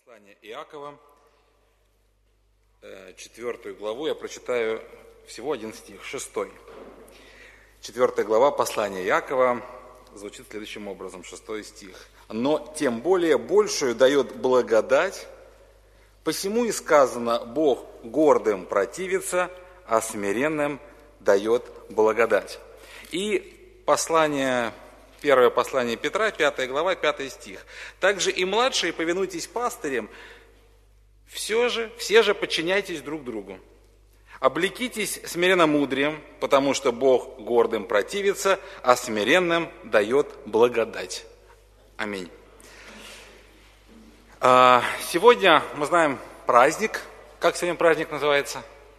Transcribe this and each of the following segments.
Послание Иакова, 4 главу, я прочитаю всего один стих, 6. 4 глава послания Иакова звучит следующим образом, 6 стих. «Но тем более большую дает благодать, посему и сказано, Бог гордым противится, а смиренным дает благодать». И первое послание Петра, 5 глава, 5 стих. «Также и младшие повинуйтесь пастырям, все же подчиняйтесь друг другу. Облекитесь смиренномудрием, потому что Бог гордым противится, а смиренным дает благодать». Аминь. Сегодня мы знаем праздник. Как сегодня праздник называется?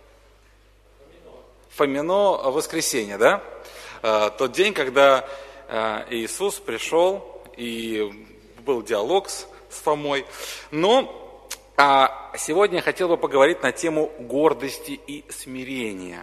Фомино воскресенье, да? Тот день, когда Иисус пришел, и был диалог с Фомой. Но сегодня я хотел бы поговорить на тему гордости и смирения.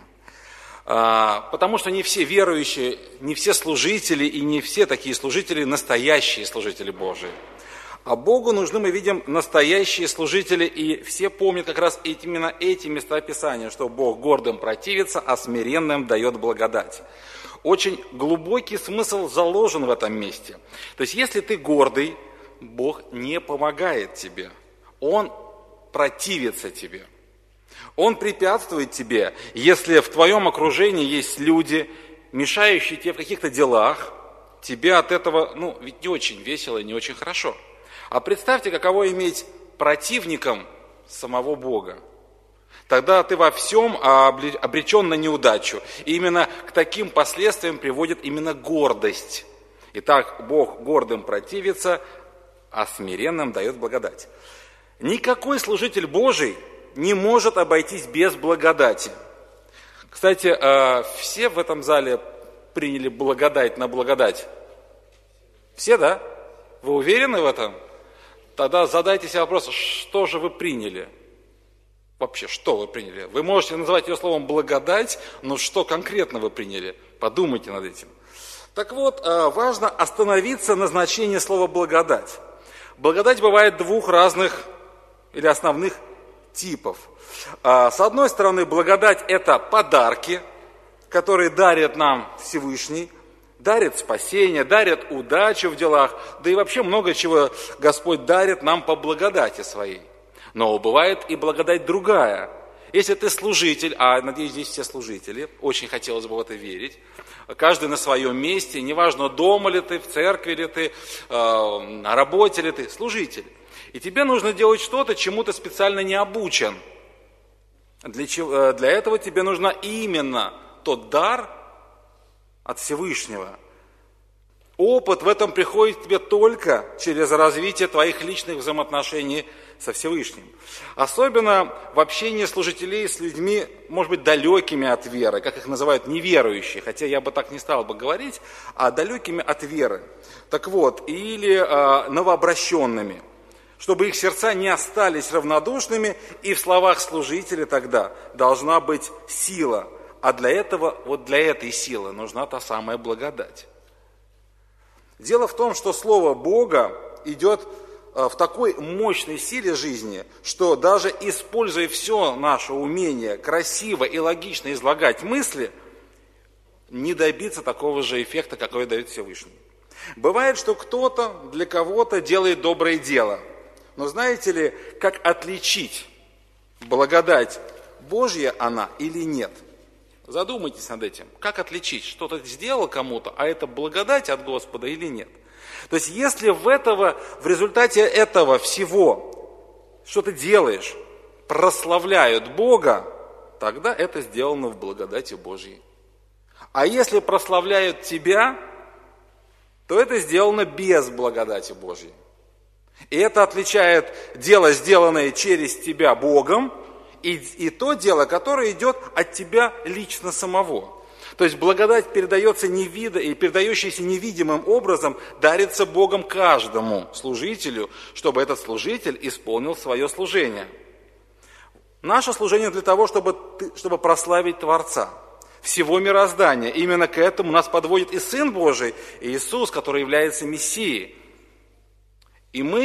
Потому что не все верующие, не все служители и не все такие служители настоящие служители Божии. А Богу нужны, мы видим, настоящие служители, и все помнят как раз именно эти места Писания, что Бог гордым противится, а смиренным дает благодать. Очень глубокий смысл заложен в этом месте. То есть, если ты гордый, Бог не помогает тебе. Он противится тебе. Он препятствует тебе, если в твоем окружении есть люди, мешающие тебе в каких-то делах, тебе от этого, ведь не очень весело и не очень хорошо. А представьте, каково иметь противником самого Бога. Тогда ты во всем обречен на неудачу. И именно к таким последствиям приводит именно гордость. Итак, Бог гордым противится, а смиренным дает благодать. Никакой служитель Божий не может обойтись без благодати. Кстати, все в этом зале приняли благодать на благодать? Все, да? Вы уверены в этом? Тогда задайте себе вопрос, что же вы приняли? Вообще, что вы приняли? Вы можете называть ее словом благодать, но что конкретно вы приняли? Подумайте над этим. Так вот, важно остановиться на значении слова благодать. Благодать бывает двух разных или основных типов. С одной стороны, благодать – это подарки, которые дарит нам Всевышний, дарит спасение, дарит удачу в делах, да и вообще много чего Господь дарит нам по благодати своей. Но бывает и благодать другая. Если ты служитель, а надеюсь, здесь все служители, очень хотелось бы в это верить, каждый на своем месте, неважно, дома ли ты, в церкви ли ты, на работе ли ты, служитель. И тебе нужно делать что-то, чему ты специально не обучен. Для этого тебе нужно именно тот дар от Всевышнего. Опыт в этом приходит к тебе только через развитие твоих личных взаимоотношений со Всевышним. Особенно в общении служителей с людьми, может быть, далекими от веры, как их называют, неверующие, хотя я бы так не стал бы говорить, а далекими от веры. Так вот, или новообращенными, чтобы их сердца не остались равнодушными, и в словах служителя тогда должна быть сила. А для этого, вот для этой силы нужна та самая благодать. Дело в том, что Слово Бога идет в такой мощной силе жизни, что даже используя все наше умение красиво и логично излагать мысли, не добиться такого же эффекта, какой дает Всевышний. Бывает, что кто-то для кого-то делает доброе дело. Но знаете ли, как отличить благодать Божья она или нет? Задумайтесь над этим. Как отличить, что-то сделал кому-то, а это благодать от Господа или нет? То есть, если в результате этого всего, что ты делаешь, прославляют Бога, тогда это сделано в благодати Божьей. А если прославляют тебя, то это сделано без благодати Божьей. И это отличает дело, сделанное через тебя Богом, и то дело, которое идет от тебя лично самого. То есть благодать передающаяся невидимым образом, дарится Богом каждому служителю, чтобы этот служитель исполнил свое служение. Наше служение для того, чтобы прославить Творца всего мироздания. Именно к этому нас подводит и Сын Божий, и Иисус, который является Мессией. И мы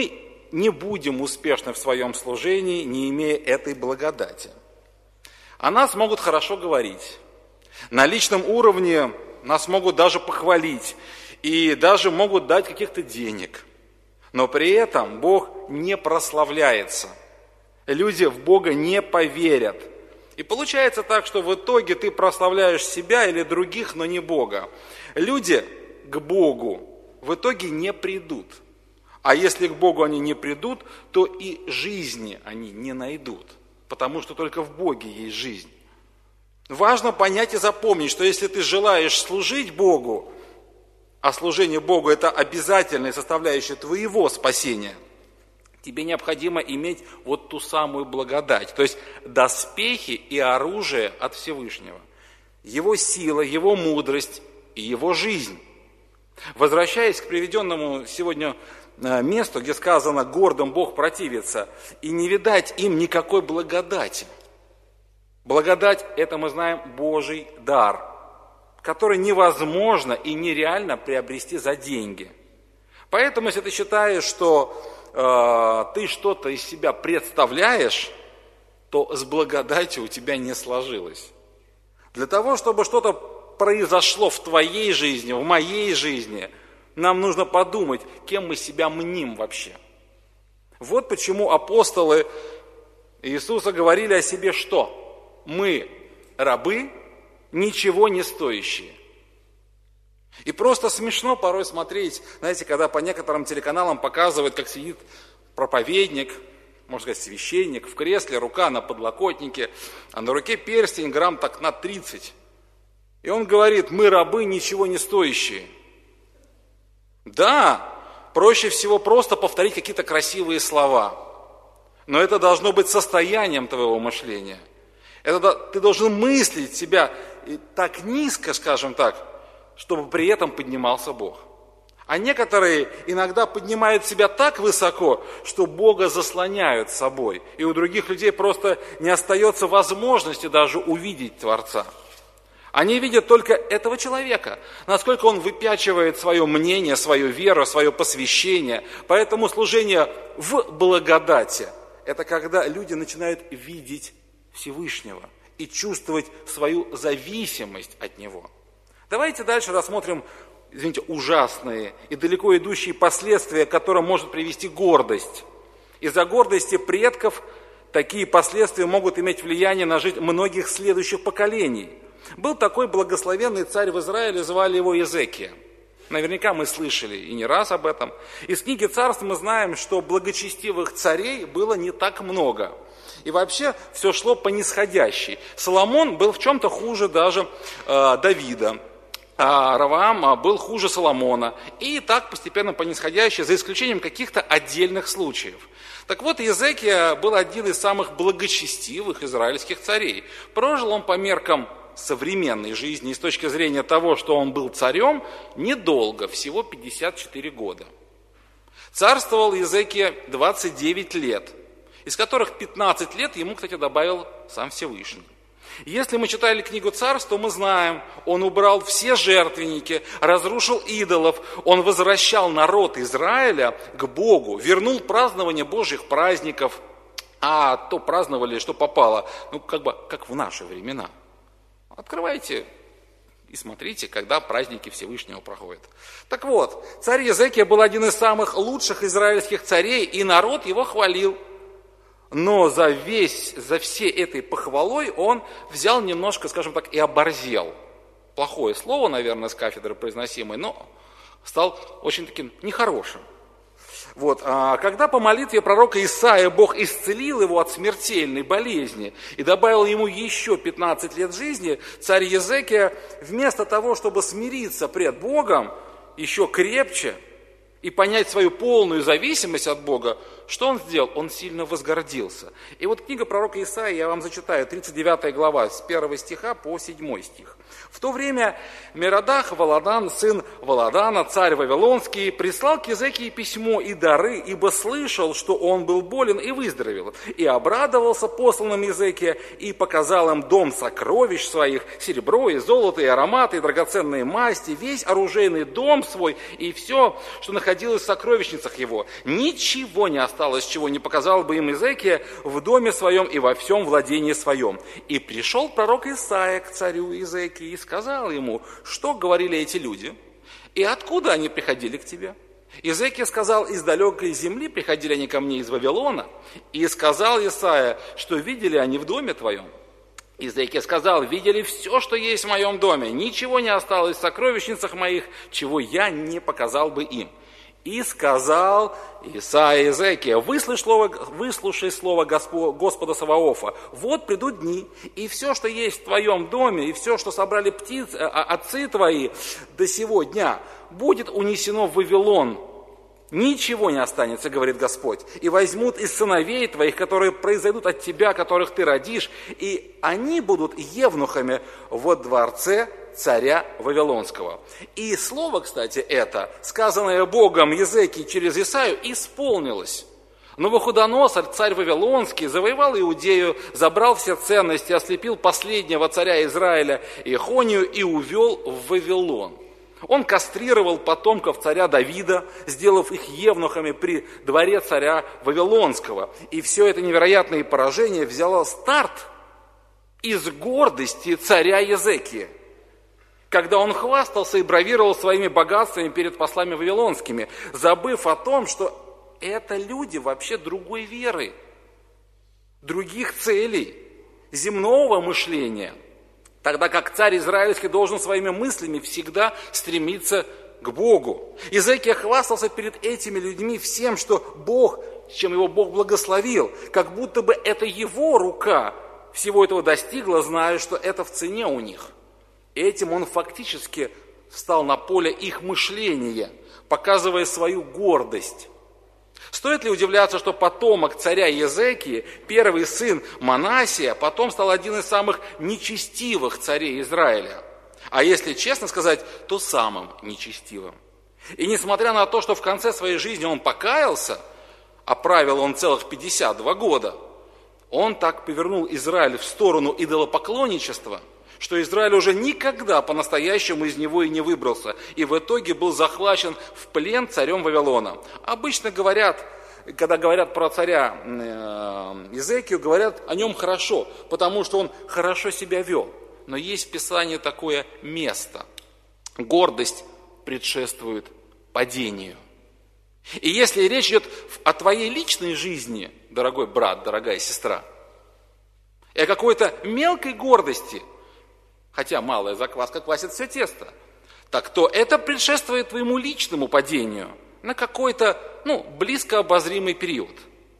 не будем успешны в своем служении, не имея этой благодати. О нас могут хорошо говорить. На личном уровне нас могут даже похвалить и даже могут дать каких-то денег. Но при этом Бог не прославляется. Люди в Бога не поверят. И получается так, что в итоге ты прославляешь себя или других, но не Бога. Люди к Богу в итоге не придут. А если к Богу они не придут, то и жизни они не найдут. Потому что только в Боге есть жизнь. Важно понять и запомнить, что если ты желаешь служить Богу, а служение Богу – это обязательная составляющая твоего спасения, тебе необходимо иметь вот ту самую благодать, то есть доспехи и оружие от Всевышнего. Его сила, его мудрость и его жизнь. Возвращаясь к приведенному сегодня месту, где сказано «гордым Бог противится», и не видать им никакой благодати. Благодать – это, мы знаем, Божий дар, который невозможно и нереально приобрести за деньги. Поэтому, если ты считаешь, что ты что-то из себя представляешь, то с благодатью у тебя не сложилось. Для того, чтобы что-то произошло в твоей жизни, в моей жизни, нам нужно подумать, кем мы себя мним вообще. Вот почему апостолы Иисуса говорили о себе что? Мы рабы, ничего не стоящие. И просто смешно порой смотреть, знаете, когда по некоторым телеканалам показывают, как сидит проповедник, можно сказать, священник в кресле, рука на подлокотнике, а на руке перстень грамм так на 30. И он говорит, мы рабы, ничего не стоящие. Да, проще всего просто повторить какие-то красивые слова, но это должно быть состоянием твоего мышления. Ты должен мыслить себя так низко, скажем так, чтобы при этом поднимался Бог. А некоторые иногда поднимают себя так высоко, что Бога заслоняют собой. И у других людей просто не остается возможности даже увидеть Творца. Они видят только этого человека, насколько он выпячивает свое мнение, свою веру, свое посвящение. Поэтому служение в благодати – это когда люди начинают видеть Всевышнего и чувствовать свою зависимость от Него. Давайте дальше рассмотрим, ужасные и далеко идущие последствия, к которым может привести гордость. Из-за гордости предков такие последствия могут иметь влияние на жизнь многих следующих поколений. Был такой благословенный царь в Израиле, звали его Иезекия. Наверняка мы слышали и не раз об этом. Из книги Царств мы знаем, что благочестивых царей было не так много. И вообще все шло по нисходящей. Соломон был в чем-то хуже даже Давида. А Раваам был хуже Соломона. И так постепенно по нисходящей, за исключением каких-то отдельных случаев. Так вот, Иезекия был один из самых благочестивых израильских царей. Прожил он по меркам современной жизни, и с точки зрения того, что он был царем, недолго, всего 54 года. Царствовал Иезекия 29 лет, из которых 15 лет ему, кстати, добавил сам Всевышний. Если мы читали книгу Царств, то мы знаем, он убрал все жертвенники, разрушил идолов, он возвращал народ Израиля к Богу, вернул празднование Божьих праздников, а то праздновали, что попало, как в наши времена. Открывайте и смотрите, когда праздники Всевышнего проходят. Так вот, царь Иезекия был один из самых лучших израильских царей, и народ его хвалил. Но за всей этой похвалой он взял немножко, скажем так, и оборзел. Плохое слово, наверное, с кафедры произносимое, но стал очень таким нехорошим. Вот. А когда по молитве пророка Исаия Бог исцелил его от смертельной болезни и добавил ему еще 15 лет жизни, царь Иезекия вместо того, чтобы смириться пред Богом еще крепче и понять свою полную зависимость от Бога, что он сделал? Он сильно возгордился. И вот книга пророка Исаии, я вам зачитаю, 39 глава, с 1 стиха по 7 стих. «В то время Мерадах Валадан, сын Валадана, царь Вавилонский, прислал к Иезекии письмо и дары, ибо слышал, что он был болен и выздоровел. И обрадовался посланным Иезекия, и показал им дом сокровищ своих, серебро и золото, и ароматы, и драгоценные масти, весь оружейный дом свой, и все, что находилось в сокровищницах его. Ничего не осталось осталось, чего не показал бы им Иезекия в доме своем и во всем владении своем. И пришел пророк Исаия к царю Иезекии и сказал ему, что говорили эти люди, и откуда они приходили к тебе? Иезекия сказал, из далекой земли приходили они ко мне из Вавилона, и сказал Исаия, что видели они в доме твоем. Иезекия сказал, видели все, что есть в моем доме, ничего не осталось в сокровищницах моих, чего я не показал бы им. И сказал Исаия Иезекия, выслушай слово Господа Саваофа. Вот придут дни, и все, что есть в твоем доме, и все, что собрали отцы твои до сего дня, будет унесено в Вавилон. Ничего не останется, говорит Господь. И возьмут из сыновей твоих, которые произойдут от тебя, которых ты родишь, и они будут евнухами во дворце царя Вавилонского. И слово, кстати, это, сказанное Богом Иезекии через Исаию, исполнилось. Навуходоносор, царь Вавилонский, завоевал Иудею, забрал все ценности, ослепил последнего царя Израиля Иехонию и увел в Вавилон. Он кастрировал потомков царя Давида, сделав их евнухами при дворе царя Вавилонского. И все это невероятное поражение взяло старт из гордости царя Иезекии, когда он хвастался и бравировал своими богатствами перед послами вавилонскими, забыв о том, что это люди вообще другой веры, других целей, земного мышления, тогда как царь израильский должен своими мыслями всегда стремиться к Богу. Иезекия хвастался перед этими людьми всем, что Бог, чем его Бог благословил, как будто бы это его рука всего этого достигла, зная, что это в цене у них. Этим он фактически встал на поле их мышления, показывая свою гордость. Стоит ли удивляться, что потомок царя Иезекии, первый сын Манасия, потом стал один из самых нечестивых царей Израиля? А если честно сказать, то самым нечестивым. И несмотря на то, что в конце своей жизни он покаялся, а правил он целых 52 года, он так повернул Израиль в сторону идолопоклонничества, что Израиль уже никогда по-настоящему из него и не выбрался, и в итоге был захвачен в плен царем Вавилона. Обычно говорят, когда говорят про царя Иезекию, говорят о нем хорошо, потому что он хорошо себя вел. Но есть в Писании такое место. Гордость предшествует падению. И если речь идет о твоей личной жизни, дорогой брат, дорогая сестра, и о какой-то мелкой гордости, хотя малая закваска квасит все тесто, так то это предшествует твоему личному падению на какой-то, близко обозримый период.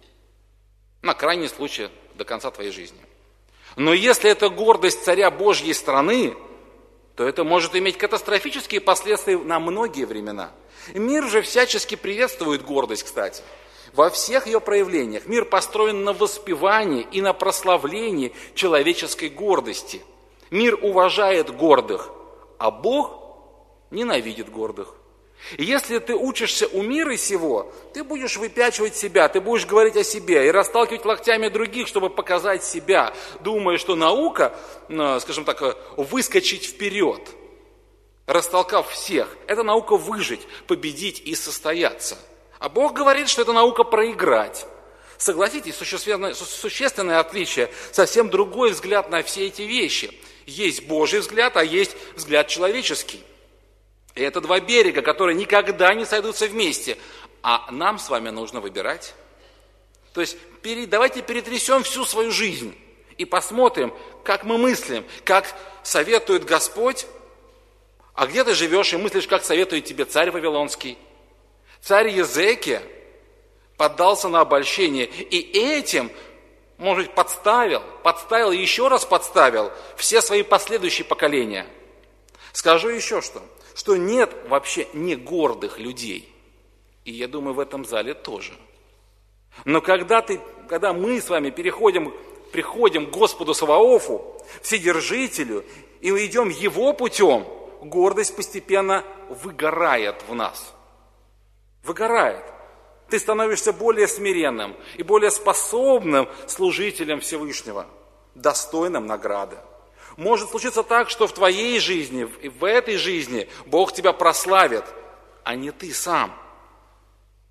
На крайний случай до конца твоей жизни. Но если это гордость царя Божьей страны, то это может иметь катастрофические последствия на многие времена. Мир же всячески приветствует гордость, кстати. Во всех ее проявлениях мир построен на воспевании и на прославлении человеческой гордости. Мир уважает гордых, а Бог ненавидит гордых. И если ты учишься у мира сего, ты будешь выпячивать себя, ты будешь говорить о себе и расталкивать локтями других, чтобы показать себя, думая, что наука, скажем так, выскочить вперед, растолкав всех, это наука выжить, победить и состояться. А Бог говорит, что это наука проиграть. Согласитесь, существенное отличие, совсем другой взгляд на все эти вещи. Есть Божий взгляд, а есть взгляд человеческий. И это два берега, которые никогда не сойдутся вместе. А нам с вами нужно выбирать. То есть давайте перетрясем всю свою жизнь и посмотрим, как мы мыслим, как советует Господь. А где ты живешь и мыслишь, как советует тебе царь Вавилонский? Царь Иезекия поддался на обольщение и этим, может быть, подставил и еще раз подставил все свои последующие поколения. Скажу еще что нет вообще не гордых людей. И я думаю, в этом зале тоже. Но когда мы с вами приходим к Господу Саваофу, Вседержителю, и мы идем Его путем, гордость постепенно выгорает в нас. Выгорает. Ты становишься более смиренным и более способным служителем Всевышнего, достойным награды. Может случиться так, что в твоей жизни, и в этой жизни Бог тебя прославит, а не ты сам.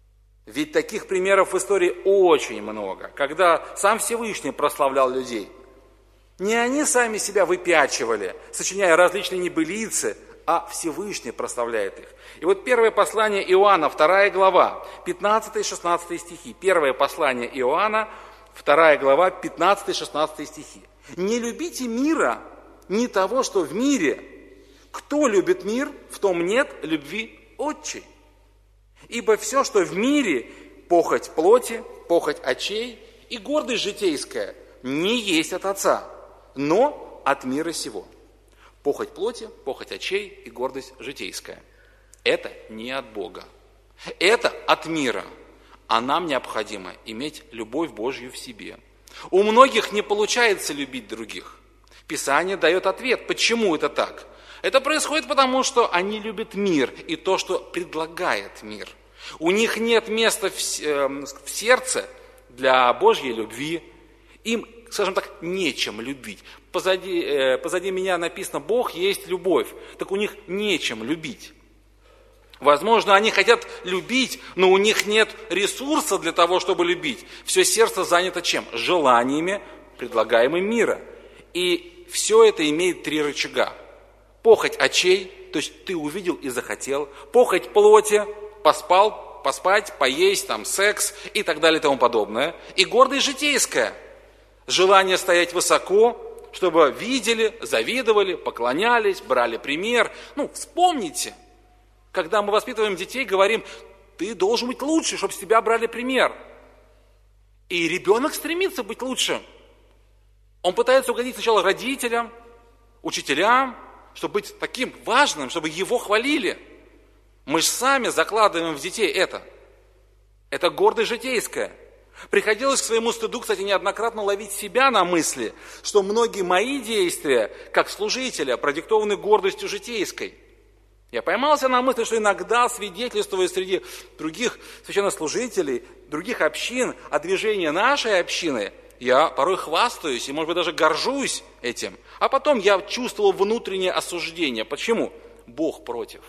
Ведь таких примеров в истории очень много, когда сам Всевышний прославлял людей. Не они сами себя выпячивали, сочиняя различные небылицы, а Всевышний прославляет их. И вот первое послание Иоанна, 2 глава, 15-16 стихи. Первое послание Иоанна, 2 глава, 15-16 стихи. «Не любите мира, ни того, что в мире. Кто любит мир, в том нет любви Отчей. Ибо все, что в мире, похоть плоти, похоть очей и гордость житейская, не есть от Отца, но от мира сего». Похоть плоти, похоть очей и гордость житейская. Это не от Бога. Это от мира. А нам необходимо иметь любовь Божью в себе. У многих не получается любить других. Писание дает ответ, почему это так. Это происходит потому, что они любят мир и то, что предлагает мир. У них нет места в сердце для Божьей любви. Им, скажем так, нечем любить. Позади меня написано «Бог есть любовь». Так у них нечем любить. Возможно, они хотят любить, но у них нет ресурса для того, чтобы любить. Все сердце занято чем? Желаниями, предлагаемыми мира. И все это имеет 3 рычага. Похоть очей, то есть ты увидел и захотел. Похоть плоти, поспать, поесть, секс и так далее и тому подобное. И гордость житейская. Желание стоять высоко, чтобы видели, завидовали, поклонялись, брали пример. Вспомните, когда мы воспитываем детей, говорим, ты должен быть лучше, чтобы с тебя брали пример. И ребенок стремится быть лучше. Он пытается угодить сначала родителям, учителям, чтобы быть таким важным, чтобы его хвалили. Мы же сами закладываем в детей это. Это гордость житейская. Приходилось к своему стыду, кстати, неоднократно ловить себя на мысли, что многие мои действия, как служителя, продиктованы гордостью житейской. Я поймался на мысли, что иногда, свидетельствуя среди других священнослужителей, других общин о движении нашей общины, я порой хвастаюсь и, может быть, даже горжусь этим. А потом я чувствовал внутреннее осуждение. Почему? Бог против.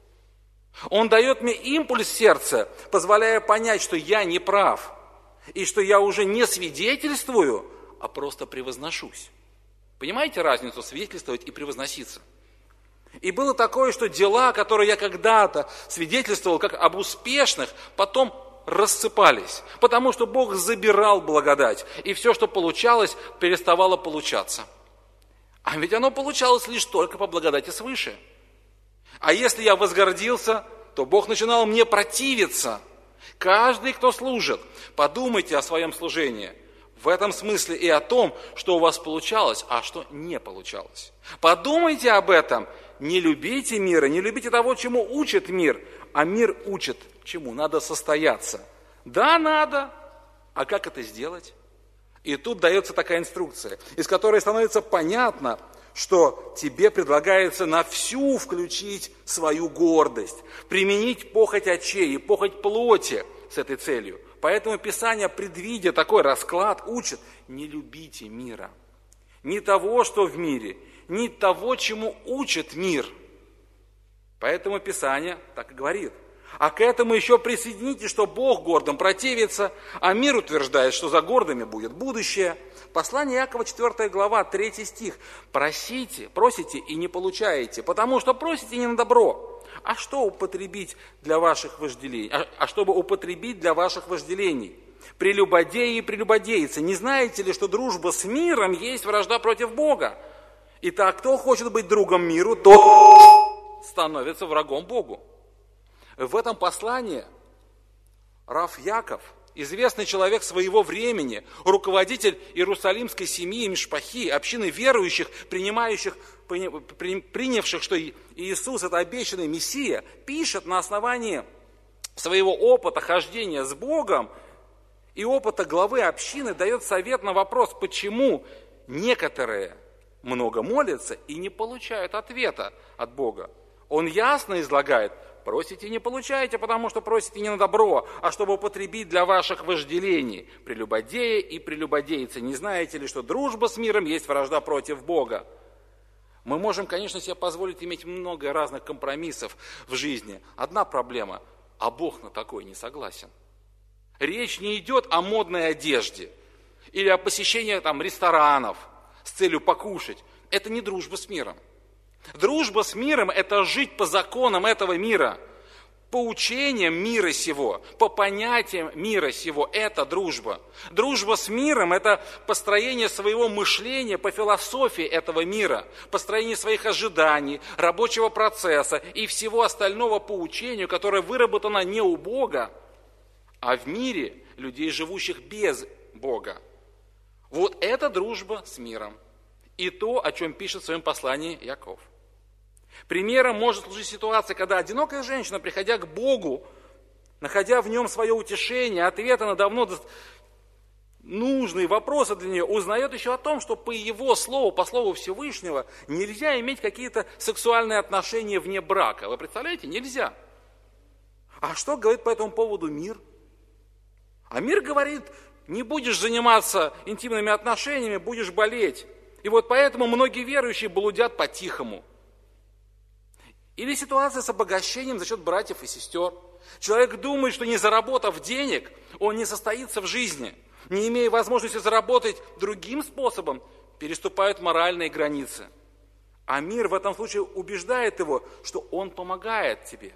Он дает мне импульс в сердце, позволяя понять, что я не прав. И что я уже не свидетельствую, а просто превозношусь. Понимаете разницу свидетельствовать и превозноситься? И было такое, что дела, которые я когда-то свидетельствовал как об успешных, потом рассыпались. Потому что Бог забирал благодать. И все, что получалось, переставало получаться. А ведь оно получалось лишь только по благодати свыше. А если я возгордился, то Бог начинал мне противиться. Каждый, кто служит, подумайте о своем служении. В этом смысле и о том, что у вас получалось, а что не получалось. Подумайте об этом. Не любите мира, не любите того, чему учит мир. А мир учит чему? Надо состояться. Да, надо. А как это сделать? И тут дается такая инструкция, из которой становится понятно, что тебе предлагается на всю включить свою гордость, применить похоть очей и похоть плоти с этой целью. Поэтому Писание, предвидя такой расклад, учит: не любите мира, ни того, что в мире, ни того, чему учит мир. Поэтому Писание так и говорит. А к этому еще присоедините, что Бог гордым противится, а мир утверждает, что за гордыми будет будущее. Послание Иакова, 4 глава, 3 стих. Просите и не получаете, потому что просите не на добро. А что употребить для ваших вожделений? Чтобы употребить для ваших вожделений? Прелюбодеи и прелюбодейцы, не знаете ли, что дружба с миром есть вражда против Бога? Итак, кто хочет быть другом миру, тот становится врагом Богу. В этом послании Рав Яков, известный человек своего времени, руководитель Иерусалимской семьи Мишпахи, общины верующих, принявших, что Иисус – это обещанный Мессия, пишет на основании своего опыта хождения с Богом и опыта главы общины, дает совет на вопрос, почему некоторые много молятся и не получают ответа от Бога. Он ясно излагает: просите и не получаете, потому что просите не на добро, а чтобы употребить для ваших вожделений. Прелюбодеи и прелюбодейцы, не знаете ли, что дружба с миром есть вражда против Бога? Мы можем, конечно, себе позволить иметь много разных компромиссов в жизни. Одна проблема: а Бог на такое не согласен. Речь не идет о модной одежде или о посещении ресторанов с целью покушать. Это не дружба с миром. Дружба с миром – это жить по законам этого мира, по учениям мира сего, по понятиям мира сего. Это дружба. Дружба с миром – это построение своего мышления по философии этого мира, построение своих ожиданий, рабочего процесса и всего остального по учению, которое выработано не у Бога, а в мире людей, живущих без Бога. Вот это дружба с миром. И то, о чем пишет в своем послании Яков. Примером может служить ситуация, когда одинокая женщина, приходя к Богу, находя в нем свое утешение, ответы на давно нужные вопросы для нее, узнает еще о том, что по его слову, по слову Всевышнего, нельзя иметь какие-то сексуальные отношения вне брака. Вы представляете? Нельзя. А что говорит по этому поводу мир? А мир говорит, не будешь заниматься интимными отношениями, будешь болеть. И вот поэтому многие верующие блудят по-тихому. Или ситуация с обогащением за счет братьев и сестер. Человек думает, что не заработав денег, он не состоится в жизни. Не имея возможности заработать другим способом, переступают моральные границы. А мир в этом случае убеждает его, что он помогает тебе.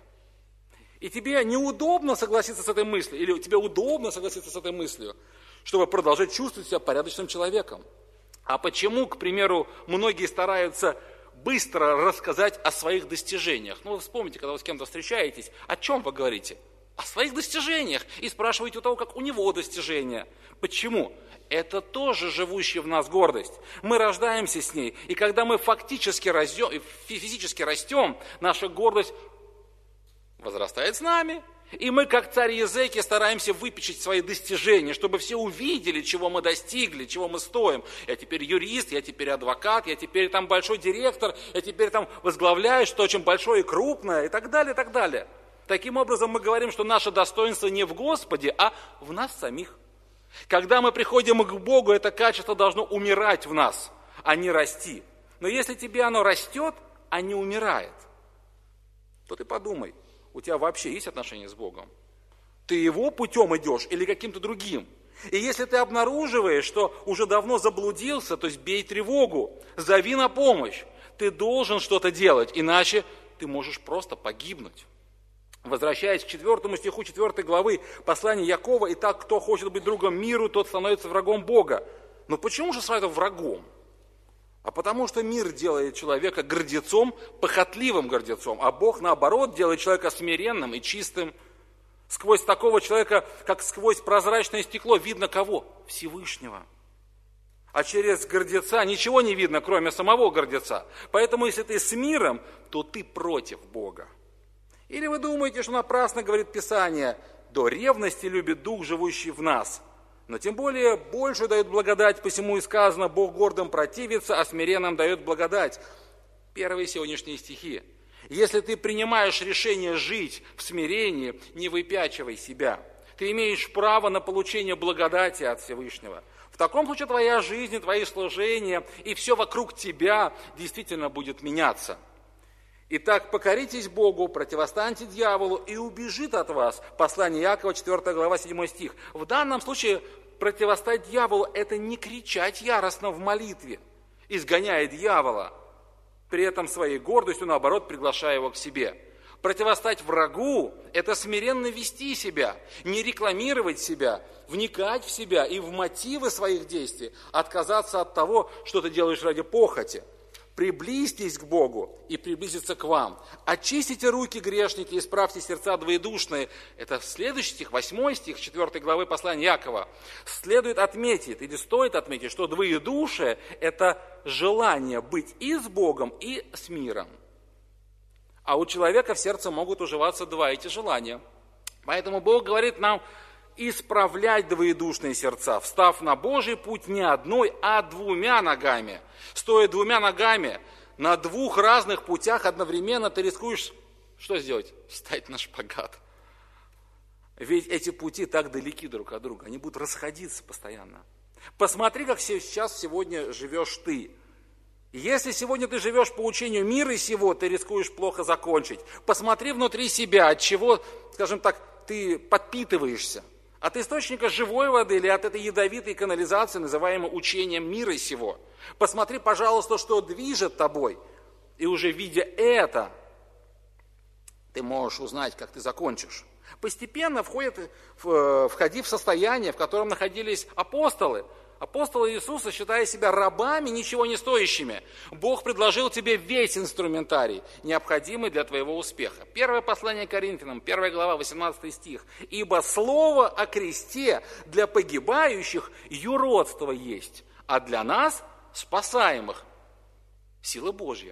И тебе неудобно согласиться с этой мыслью, или тебе удобно согласиться с этой мыслью, чтобы продолжать чувствовать себя порядочным человеком. А почему, к примеру, многие стараются быстро рассказать о своих достижениях? Ну, вы вспомните, когда вы с кем-то встречаетесь, о чем вы говорите? О своих достижениях. И спрашиваете у того, как у него достижения. Почему? Это тоже живущая в нас гордость. Мы рождаемся с ней. И когда мы физически растем, наша гордость возрастает с нами. И мы, как царь Езекия, стараемся выпечить свои достижения, чтобы все увидели, чего мы достигли, чего мы стоим. Я теперь юрист, я теперь адвокат, я теперь большой директор, я теперь возглавляю что очень большое и крупное, и так далее, и так далее. Таким образом, мы говорим, что наше достоинство не в Господе, а в нас самих. Когда мы приходим к Богу, это качество должно умирать в нас, а не расти. Но если тебе оно растет, а не умирает, то ты подумай, у тебя вообще есть отношения с Богом? Ты его путем идешь или каким-то другим? И если ты обнаруживаешь, что уже давно заблудился, то есть бей тревогу, зови на помощь. Ты должен что-то делать, иначе ты можешь просто погибнуть. Возвращаясь к 4 стиху 4 главы послания Якова, «Итак, кто хочет быть другом миру, тот становится врагом Бога». Но почему же сразу врагом? А потому что мир делает человека гордецом, похотливым гордецом, а Бог, наоборот, делает человека смиренным и чистым. Сквозь такого человека, как сквозь прозрачное стекло, видно кого? Всевышнего. А через гордеца ничего не видно, кроме самого гордеца. Поэтому, если ты с миром, то ты против Бога. Или вы думаете, что напрасно говорит Писание, до ревности любит Дух, живущий в нас. Но тем более больше дает благодать, посему и сказано, Бог гордым противится, а смиренным дает благодать. Первые сегодняшние стихи. Если ты принимаешь решение жить в смирении, не выпячивай себя. Ты имеешь право на получение благодати от Всевышнего. В таком случае твоя жизнь, твои служения и все вокруг тебя действительно будет меняться. Итак, покоритесь Богу, противостаньте дьяволу, и убежит от вас. Послание Иакова, 4 глава, 7 стих. В данном случае противостать дьяволу – это не кричать яростно в молитве, изгоняя дьявола, при этом своей гордостью, наоборот, приглашая его к себе. Противостать врагу – это смиренно вести себя, не рекламировать себя, вникать в себя и в мотивы своих действий, отказаться от того, что ты делаешь ради похоти. Приблизьтесь к Богу и приблизиться к вам. Очистите руки, грешники, исправьте сердца двоедушные. Это следующий стих, 8 стих 4 главы послания Иакова. Следует отметить, или стоит отметить, что двоедушие – это желание быть и с Богом, и с миром. А у человека в сердце могут уживаться два эти желания. Поэтому Бог говорит нам исправлять двоедушные сердца, встав на Божий путь не одной, а 2 ногами. Стоя 2 ногами на 2 разных путях одновременно, ты рискуешь, что сделать? Встать на шпагат. Ведь эти пути так далеки друг от друга, они будут расходиться постоянно. Посмотри, как сейчас сегодня живешь ты. Если сегодня ты живешь по учению мира сего, ты рискуешь плохо закончить. Посмотри внутри себя, от чего, скажем так, ты подпитываешься. От источника живой воды или от этой ядовитой канализации, называемой учением мира сего. Посмотри, пожалуйста, что движет тобой. И уже видя это, ты можешь узнать, как ты закончишь. Постепенно входи в состояние, в котором находились апостолы. Апостолы Иисуса, считая себя рабами, ничего не стоящими, Бог предложил тебе весь инструментарий, необходимый для твоего успеха. Первое послание Коринфянам, 1 глава, 18 стих. «Ибо слово о кресте для погибающих юродство есть, а для нас, спасаемых, сила Божья».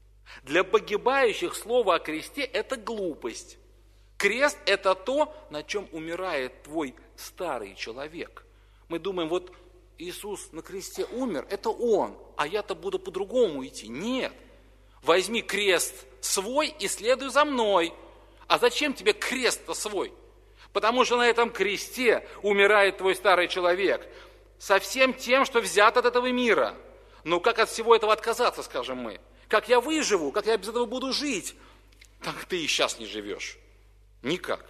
Для погибающих слово о кресте – это глупость. Крест – это то, на чем умирает твой старый человек. Мы думаем, вот Иисус на кресте умер, это Он, а я-то буду по-другому идти. Нет. Возьми крест свой и следуй за мной. А зачем тебе крест-то свой? Потому что на этом кресте умирает твой старый человек со всем тем, что взято от этого мира. Но как от всего этого отказаться, скажем мы? Как я выживу, как я без этого буду жить? Так ты и сейчас не живешь. Никак.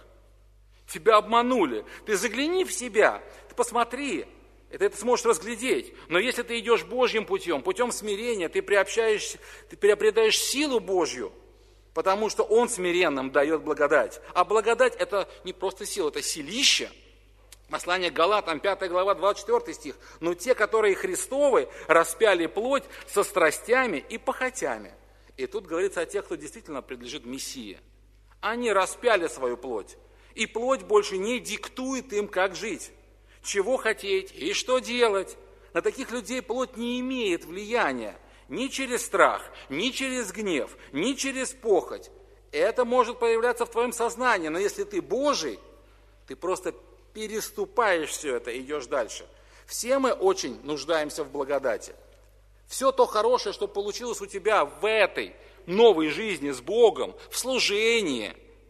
Тебя обманули. Ты загляни в себя, ты посмотри, ты это сможешь разглядеть. Но если ты идешь Божьим путем, путем смирения, ты приобретаешь силу Божью, потому что Он смиренным дает благодать. А благодать – это не просто сила, это силище. Послание к Галатам, 5 глава, 24 стих. «Но те, которые Христовы, распяли плоть со страстями и похотями». И тут говорится о тех, кто действительно принадлежит Мессии. Они распяли свою плоть, и плоть больше не диктует им, как жить, чего хотеть и что делать. На таких людей плоть не имеет влияния ни через страх, ни через гнев, ни через похоть. Это может появляться в твоем сознании, но если ты Божий, ты просто переступаешь все это и идешь дальше. Все мы очень нуждаемся в благодати. Все то хорошее, что получилось у тебя в этой новой жизни с Богом, в служении,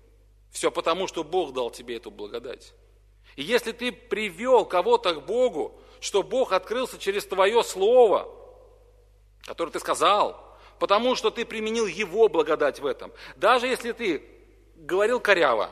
все потому, что Бог дал тебе эту благодать. И если ты привел кого-то к Богу, что Бог открылся через твое слово, которое ты сказал, потому что ты применил Его благодать в этом, даже если ты говорил коряво,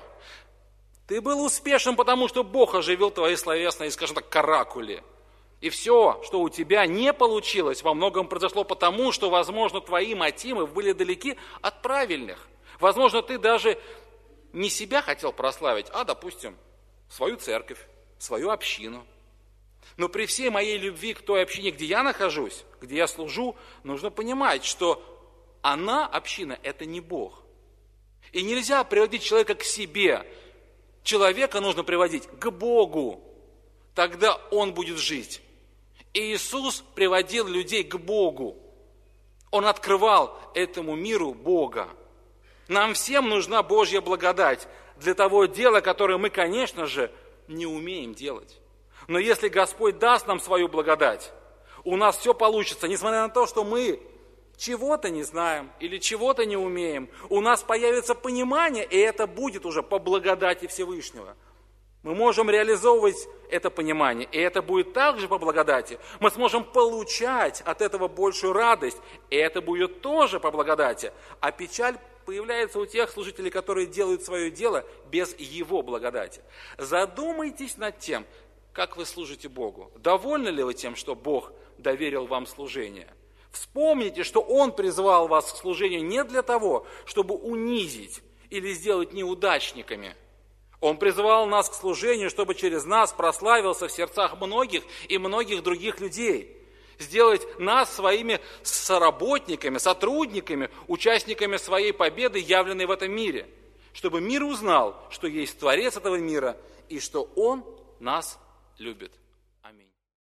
ты был успешен, потому что Бог оживил твои словесные, скажем так, каракули. И все, что у тебя не получилось, во многом произошло потому, что, возможно, твои мотивы были далеки от правильных. Возможно, ты даже не себя хотел прославить, а, допустим, свою церковь, свою общину. Но при всей моей любви к той общине, где я нахожусь, где я служу, нужно понимать, что она, община, это не Бог. И нельзя приводить человека к себе. Человека нужно приводить к Богу. Тогда он будет жить. И Иисус приводил людей к Богу. Он открывал этому миру Бога. Нам всем нужна Божья благодать для того дела, которое мы, конечно же, не умеем делать. Но если Господь даст нам свою благодать, у нас все получится, несмотря на то, что мы чего-то не знаем или чего-то не умеем. У нас появится понимание, и это будет уже по благодати Всевышнего. Мы можем реализовывать это понимание, и это будет также по благодати. Мы сможем получать от этого большую радость, и это будет тоже по благодати. А печаль появляется у тех служителей, которые делают свое дело без Его благодати. Задумайтесь над тем, как вы служите Богу. Довольны ли вы тем, что Бог доверил вам служение? Вспомните, что Он призвал вас к служению не для того, чтобы унизить или сделать неудачниками. Он призвал нас к служению, чтобы через нас прославился в сердцах многих и многих других людей. Сделать нас своими соработниками, сотрудниками, участниками своей победы, явленной в этом мире. Чтобы мир узнал, что есть Творец этого мира и что Он нас любит. Аминь.